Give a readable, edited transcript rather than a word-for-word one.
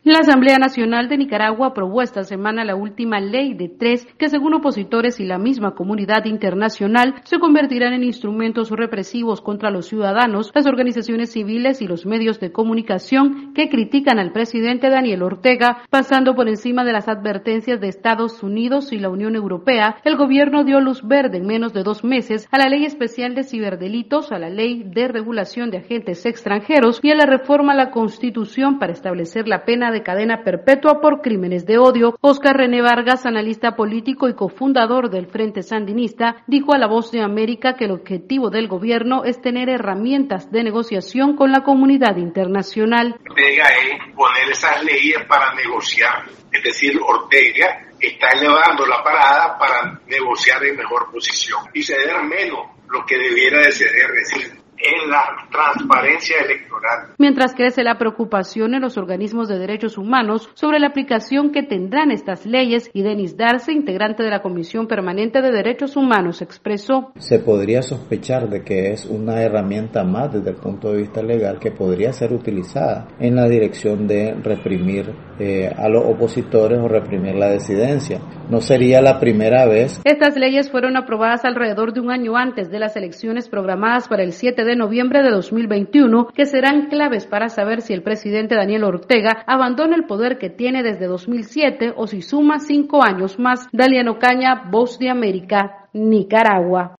La Asamblea Nacional de Nicaragua aprobó esta semana la última ley de 3 que, según opositores y la misma comunidad internacional, se convertirán en instrumentos represivos contra los ciudadanos, las organizaciones civiles y los medios de comunicación que critican al presidente Daniel Ortega. Pasando por encima de las advertencias de Estados Unidos y la Unión Europea, el gobierno dio luz verde en menos de 2 meses a la Ley Especial de Ciberdelitos, a la Ley de Regulación de Agentes Extranjeros y a la reforma a la Constitución para establecer la pena de cadena perpetua por crímenes de odio. Oscar René Vargas, analista político y cofundador del Frente Sandinista, dijo a La Voz de América que el objetivo del gobierno es tener herramientas de negociación con la comunidad internacional. Ortega es poner esas leyes para negociar, es decir, Ortega está elevando la parada para negociar en mejor posición y ceder menos lo que debiera de ceder, es decir, en la transparencia electoral. Mientras crece la preocupación en los organismos de derechos humanos sobre la aplicación que tendrán estas leyes, y Denis Darce, integrante de la Comisión Permanente de Derechos Humanos, expresó: se podría sospechar de que es una herramienta más desde el punto de vista legal que podría ser utilizada en la dirección de reprimir a los opositores o reprimir la disidencia. No sería la primera vez. Estas leyes fueron aprobadas alrededor de un año antes de las elecciones programadas para el 7 de noviembre de 2021, que serán claves para saber si el presidente Daniel Ortega abandona el poder que tiene desde 2007 o si suma 5 años más. Dalia Ocaña, Voz de América, Nicaragua.